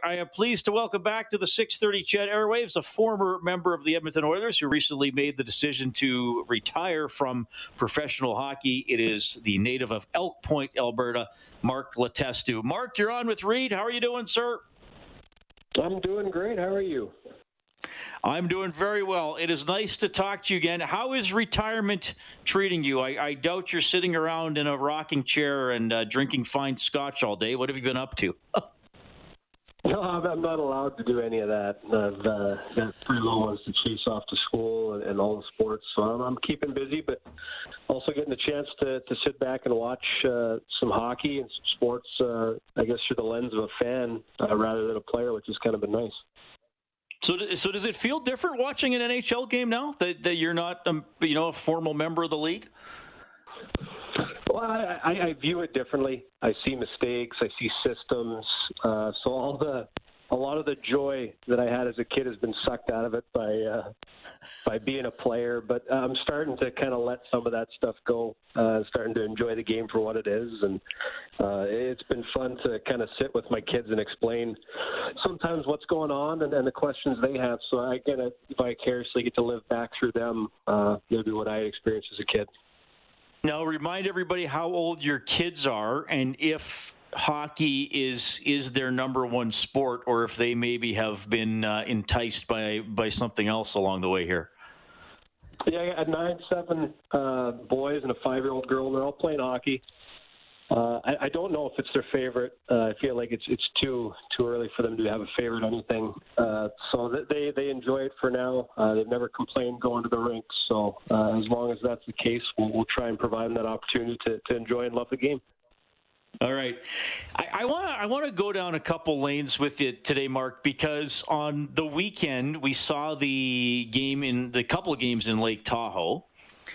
I am pleased to welcome back to the 630 CHED airwaves a former member of the Edmonton Oilers who recently made the decision to retire from professional hockey. It is the native of Elk Point, Alberta, Mark Letestu. Mark, you're on with Reed. How are you doing, sir? I'm doing great. How are you? I'm doing very well. It is nice to talk to you again. How is retirement treating you? I doubt you're sitting around in a rocking chair and drinking fine scotch all day. What have you been up to? No, I'm not allowed to do any of that. I've got 3 little ones to chase off to school and all the sports, so I'm keeping busy, but also getting the chance to sit back and watch some hockey and some sports, I guess, through the lens of a fan rather than a player, which has kind of been nice. So does it feel different watching an NHL game now that you're not a formal member of the league? Well, I view it differently. I see mistakes. I see systems. So a lot of the joy that I had as a kid has been sucked out of it by being a player. But I'm starting to kind of let some of that stuff go. Starting to enjoy the game for what it is, and it's been fun to kind of sit with my kids and explain sometimes what's going on and the questions they have. So I get to vicariously get to live back through them, maybe what I experienced as a kid. Now, remind everybody how old your kids are and if hockey is their number one sport or if they maybe have been enticed by something else along the way here. Yeah, I got 9, 7 boys and a 5-year-old girl, and they're all playing hockey. I don't know if it's their favorite. I feel like it's too early for them to have a favorite anything. So they enjoy it for now. They've never complained going to the rink. So as long as that's the case, we'll try and provide them that opportunity to enjoy and love the game. All right. I want to go down a couple lanes with you today, Mark, because on the weekend we saw the couple of games in Lake Tahoe,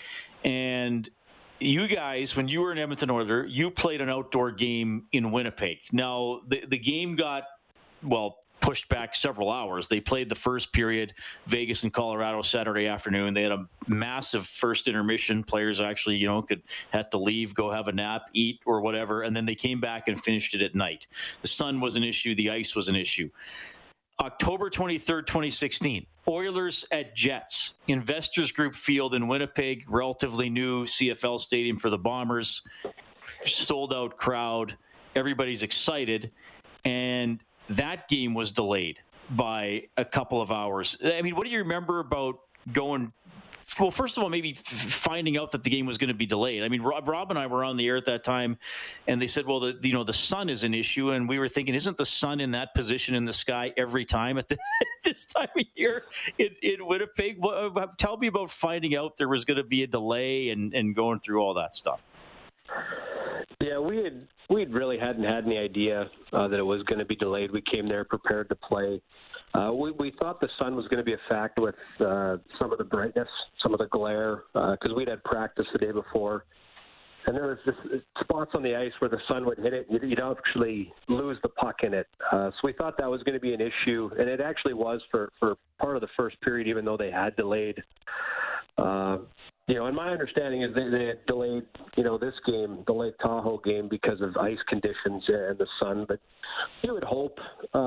and you guys, when you were an Edmonton Oiler, you played an outdoor game in Winnipeg. Now, the game got, pushed back several hours. They played the first period, Vegas and Colorado, Saturday afternoon. They had a massive first intermission. Players actually, had to leave, go have a nap, eat, or whatever, and then they came back and finished it at night. The sun was an issue. The ice was an issue. October 23rd, 2016, Oilers at Jets, Investors Group Field in Winnipeg, relatively new CFL stadium for the Bombers, sold-out crowd, everybody's excited, and that game was delayed by a couple of hours. I mean, what do you remember about going? Well, first of all, maybe finding out that the game was going to be delayed. I mean, Rob and I were on the air at that time, and they said, well, the sun is an issue, and we were thinking, isn't the sun in that position in the sky every time at this time of year in Winnipeg? Tell me about finding out there was going to be a delay and going through all that stuff. Yeah, we really hadn't had any idea that it was going to be delayed. We came there prepared to play. We thought the sun was going to be a factor with some of the brightness, some of the glare, because we'd had practice the day before. And there was just spots on the ice where the sun would hit it. You'd actually lose the puck in it. So we thought that was going to be an issue, and it actually was for part of the first period, even though they had delayed. And my understanding is they had delayed, this game, the Lake Tahoe game, because of ice conditions and the sun. But you would hope,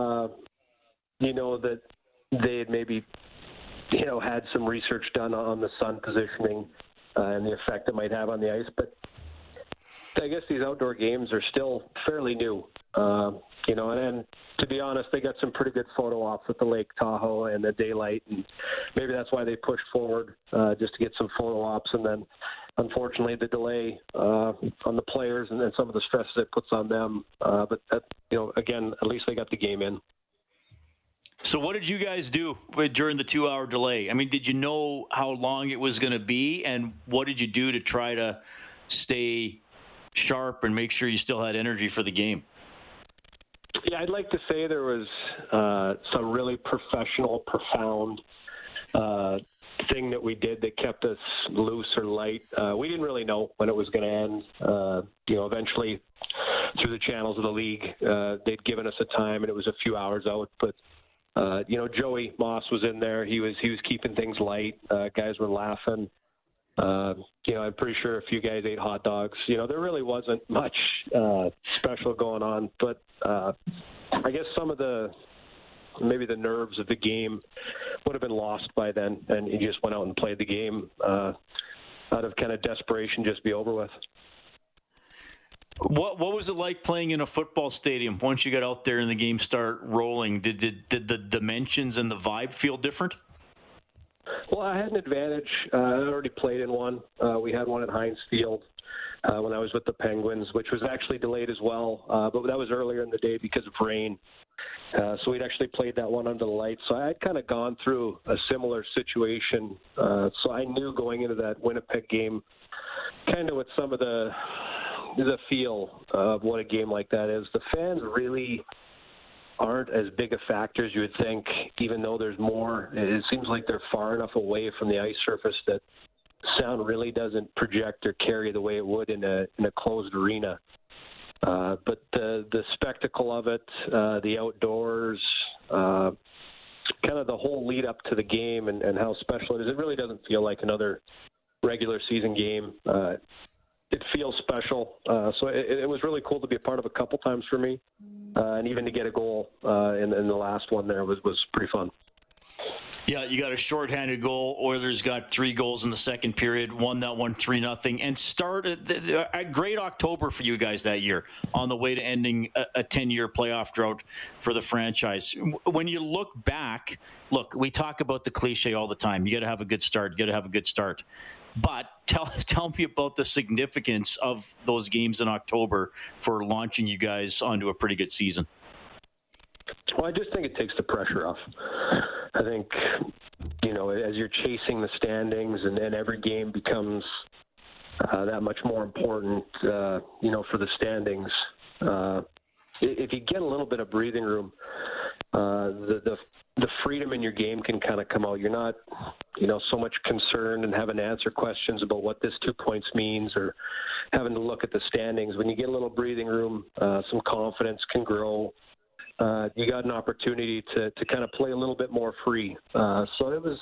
that they had maybe, had some research done on the sun positioning and the effect it might have on the ice. But I guess these outdoor games are still fairly new, and to be honest, they got some pretty good photo ops with the Lake Tahoe and the daylight, and maybe that's why they pushed forward just to get some photo ops. And then, unfortunately, the delay on the players and then some of the stress it puts on them. But that, again, at least they got the game in. So what did you guys do during the 2-hour delay? I mean, did you know how long it was going to be, and what did you do to try to stay sharp and make sure you still had energy for the game? Yeah, I'd like to say there was some really professional, profound thing that we did that kept us loose or light. We didn't really know when it was going to end. Eventually, through the channels of the league, they'd given us a time, and it was a few hours out. But Joey Moss was in there. He was keeping things light. Guys were laughing. I'm pretty sure a few guys ate hot dogs. There really wasn't much special going on, but I guess some of maybe the nerves of the game would have been lost by then, and you just went out and played the game out of kind of desperation, just be over with. What was it like playing in a football stadium once you got out there and the game start rolling? Did the dimensions and the vibe feel different? Well, I had an advantage. I already played in one. We had one at Heinz Field when I was with the Penguins, which was actually delayed as well, but that was earlier in the day because of rain. So we'd actually played that one under the lights. So I had kind of gone through a similar situation. So I knew going into that Winnipeg game kind of with some of the feel of what a game like that is. The fans really aren't as big a factor as you would think, even though there's more. It seems like they're far enough away from the ice surface that sound really doesn't project or carry the way it would in a closed arena. But the spectacle of it, the outdoors, kind of the whole lead up to the game and how special it is, it really doesn't feel like another regular season game. It feels special. So it was really cool to be a part of a couple times for me. And even to get a goal in the last one there was pretty fun. Yeah, you got a shorthanded goal. Oilers got 3 goals in the second period, won that one 3-0, and started a great October for you guys that year on the way to ending a 10-year playoff drought for the franchise. When you look back, we talk about the cliche all the time. You got to have a good start. But tell me about the significance of those games in October for launching you guys onto a pretty good season. Well, I just think it takes the pressure off. I think, as you're chasing the standings and every game becomes that much more important, for the standings. If you get a little bit of breathing room, the freedom in your game can kind of come out. You're not, so much concerned and having to answer questions about what this 2 points means or having to look at the standings. When you get a little breathing room, some confidence can grow. You got an opportunity to kind of play a little bit more free. So it was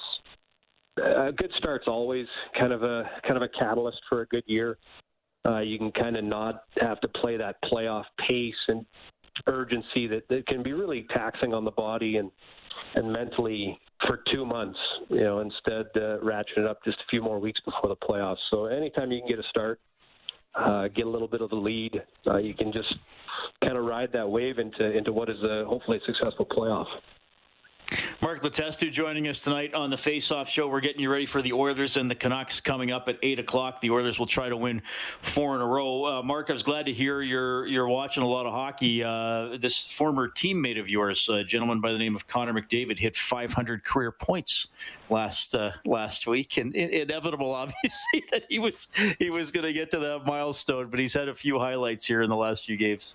a good start's always kind of a catalyst for a good year. You can kind of not have to play that playoff pace and urgency that can be really taxing on the body and mentally for 2 months, instead ratcheting it up just a few more weeks before the playoffs. So anytime you can get a start, get a little bit of the lead, you can just kind of ride that wave into what is hopefully a successful playoff. Mark Letestu joining us tonight on the Face-Off Show. We're getting you ready for the Oilers and the Canucks coming up at 8 o'clock. The Oilers will try to win 4 in a row. Mark, I was glad to hear you're watching a lot of hockey. This former teammate of yours, a gentleman by the name of Connor McDavid, hit 500 career points last week, and inevitable, obviously, that he was going to get to that milestone, but he's had a few highlights here in the last few games.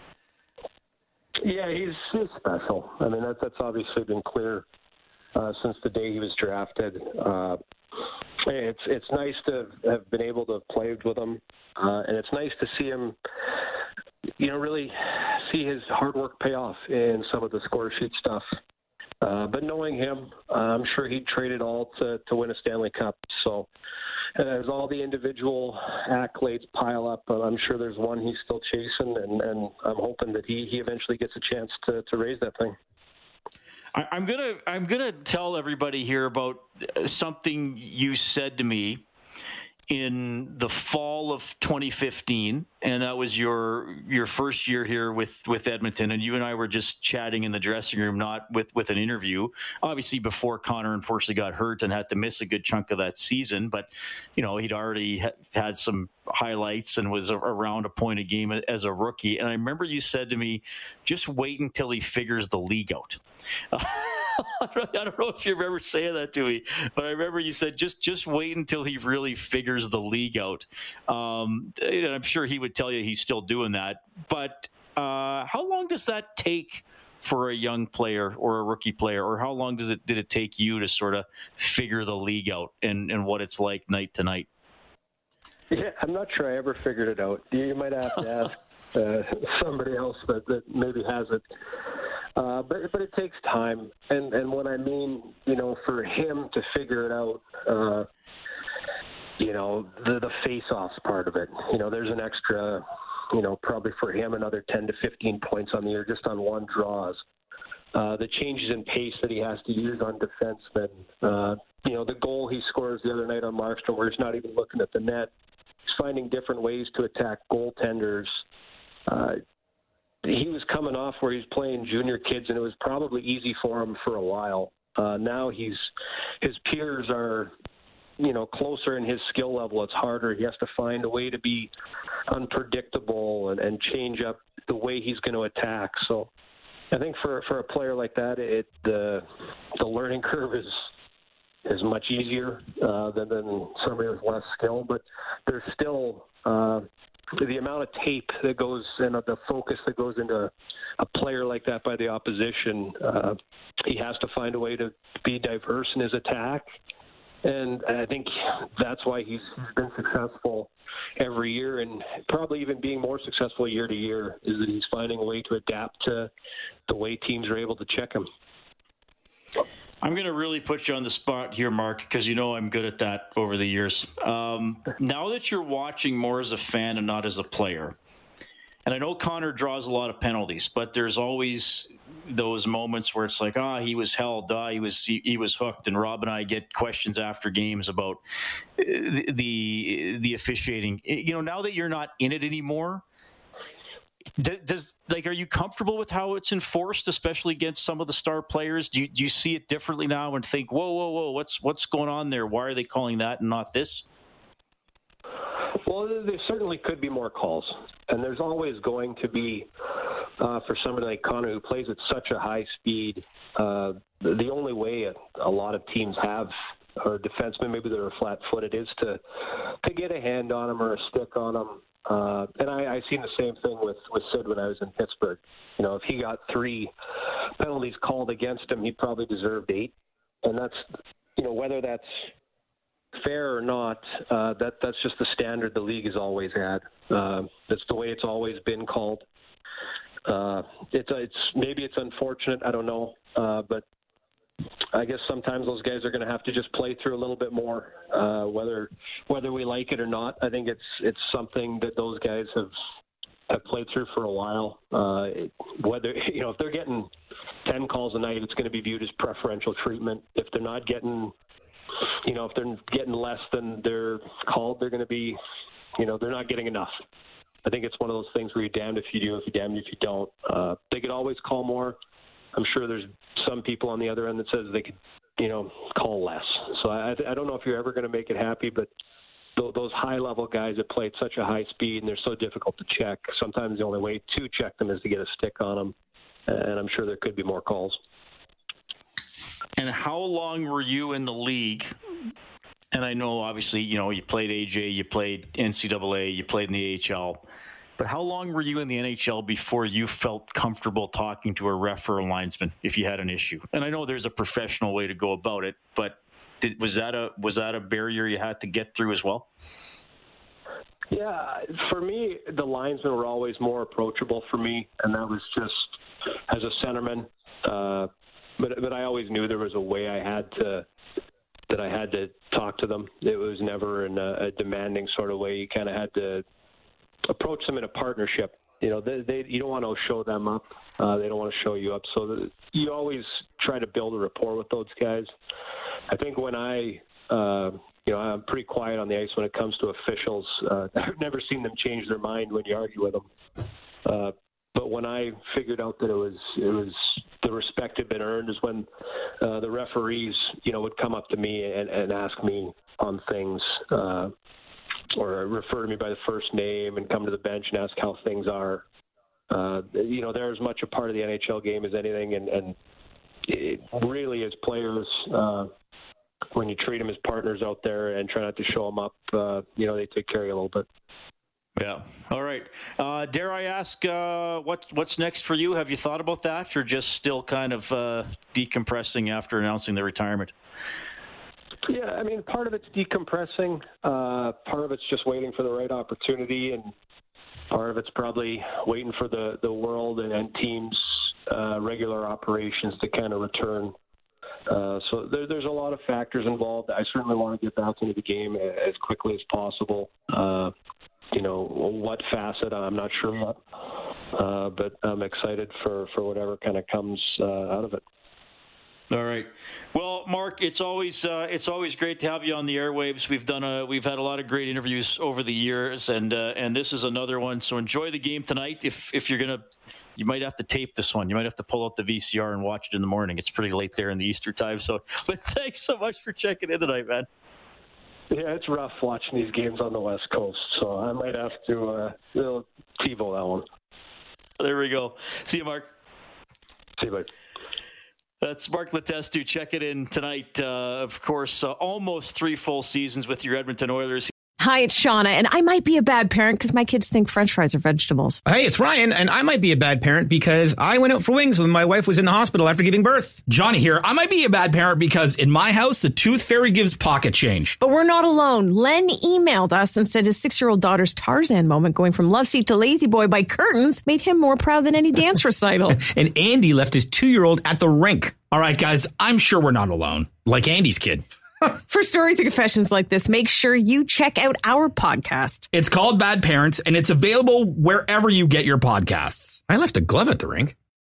Yeah, he's special. I mean, that's obviously been clear since the day he was drafted. It's nice to have been able to have played with him, and it's nice to see him, really see his hard work pay off in some of the score sheet stuff. But knowing him, I'm sure he'd trade it all to win a Stanley Cup. So as all the individual accolades pile up, I'm sure there's one he's still chasing, and I'm hoping that he eventually gets a chance to raise that thing. I'm gonna tell everybody here about something you said to me in the fall of 2015, and that was your first year here with Edmonton, and you and I were just chatting in the dressing room, not with an interview, obviously before Connor unfortunately got hurt and had to miss a good chunk of that season, but he'd already had some highlights and was around a point a game as a rookie. And I remember you said to me, just wait until he figures the league out. I don't know if you remember saying that to me, but I remember you said, just wait until he really figures the league out. And I'm sure he would tell you he's still doing that. But how long does that take for a young player or a rookie player? Or how long did it take you to sort of figure the league out and what it's like night to night? Yeah, I'm not sure I ever figured it out. You might have to ask somebody else that maybe has it. But it takes time, and what I mean, for him to figure it out, the face-offs part of it. There's an extra probably for him another 10 to 15 points on the year just on one draws. The changes in pace that he has to use on defensemen. The goal he scores the other night on Markstrom where he's not even looking at the net. He's finding different ways to attack goaltenders. He was coming off where he's playing junior kids, and it was probably easy for him for a while. Now his peers are, closer in his skill level. It's harder. He has to find a way to be unpredictable and change up the way he's going to attack. So I think for a player like that, the learning curve is much easier than somebody with less skill. But there's still the amount of tape that goes and the focus that goes into a player like that by the opposition. He has to find a way to be diverse in his attack. And I think that's why he's been successful every year, and probably even being more successful year to year, is that he's finding a way to adapt to the way teams are able to check him. I'm going to really put you on the spot here, Mark, because I'm good at that over the years. Now that you're watching more as a fan and not as a player, and I know Connor draws a lot of penalties, but there's always those moments where it's like, he was held, he was hooked, and Rob and I get questions after games about the officiating. Now that you're not in it anymore, are you comfortable with how it's enforced, especially against some of the star players? Do you see it differently now and think, whoa, what's going on there? Why are they calling that and not this? Well, there certainly could be more calls, and there's always going to be, for somebody like Connor who plays at such a high speed, the only way a lot of teams have, or defensemen, maybe they're flat-footed, is to get a hand on him or a stick on him. And I seen the same thing with Sid when I was in Pittsburgh. If he got 3 penalties called against him, he probably deserved 8. And that's, whether that's fair or not, that's just the standard the league has always had. That's the way it's always been called. It's maybe it's unfortunate, I don't know, but I guess sometimes those guys are going to have to just play through a little bit more, whether we like it or not. I think it's something that those guys have played through for a while. Whether if they're getting 10 calls a night, it's going to be viewed as preferential treatment. If they're not getting, if they're getting less than they're called, they're going to be, they're not getting enough. I think it's one of those things where you're damned if you do, if you're damned if you don't. They could always call more. I'm sure there's some people on the other end that says they could, call less. So I don't know if you're ever going to make it happy, but those high-level guys that play at such a high speed and they're so difficult to check, sometimes the only way to check them is to get a stick on them, and I'm sure there could be more calls. And how long were you in the league? And I know, obviously, you played AJ, you played NCAA, you played in the AHL. But how long were you in the NHL before you felt comfortable talking to a ref or a linesman if you had an issue? And I know there's a professional way to go about it, but was that a barrier you had to get through as well? Yeah, for me, the linesmen were always more approachable for me, and that was just as a centerman. But I always knew there was a way I had to talk to them. It was never in a demanding sort of way. You kind of had to approach them in a partnership. You don't want to show them up. They don't want to show you up. So you always try to build a rapport with those guys. I think when I'm pretty quiet on the ice when it comes to officials. I've never seen them change their mind when you argue with them. But when I figured out that it was the respect had been earned is when the referees, would come up to me and ask me on things, or refer to me by the first name and come to the bench and ask how things are. They're as much a part of the NHL game as anything, and it really, as players, when you treat them as partners out there and try not to show them up, they take care of you a little bit. Yeah. All right. Dare I ask what's next for you? Have you thought about that, or just still kind of decompressing after announcing the retirement? Yeah, I mean, part of it's decompressing. Part of it's just waiting for the right opportunity, and part of it's probably waiting for the world and teams' regular operations to kind of return. So there's a lot of factors involved. I certainly want to get back into the game as quickly as possible. what facet, I'm not sure yet. But I'm excited for whatever kind of comes out of it. All right. Well, Mark, it's always great to have you on the airwaves. We've had a lot of great interviews over the years, and this is another one. So enjoy the game tonight. If you're gonna, you might have to tape this one. You might have to pull out the VCR and watch it in the morning. It's pretty late there in the Eastern time. So, but thanks so much for checking in tonight, man. Yeah, it's rough watching these games on the West Coast, so I might have to TiVo that one. There we go. See you, Mark. See you, bye. That's Mark Letestu. Check it in tonight. Of course, almost 3 full seasons with your Edmonton Oilers. Hi, it's Shauna, and I might be a bad parent because my kids think French fries are vegetables. Hey, it's Ryan, and I might be a bad parent because I went out for wings when my wife was in the hospital after giving birth. Johnny here. I might be a bad parent because in my house, the tooth fairy gives pocket change. But we're not alone. Len emailed us and said his 6-year-old daughter's Tarzan moment going from love seat to lazy boy by curtains made him more proud than any dance recital. And Andy left his 2-year-old at the rink. All right, guys, I'm sure we're not alone. Like Andy's kid. For stories and confessions like this, make sure you check out our podcast. It's called Bad Parents, and it's available wherever you get your podcasts. I left a glove at the rink.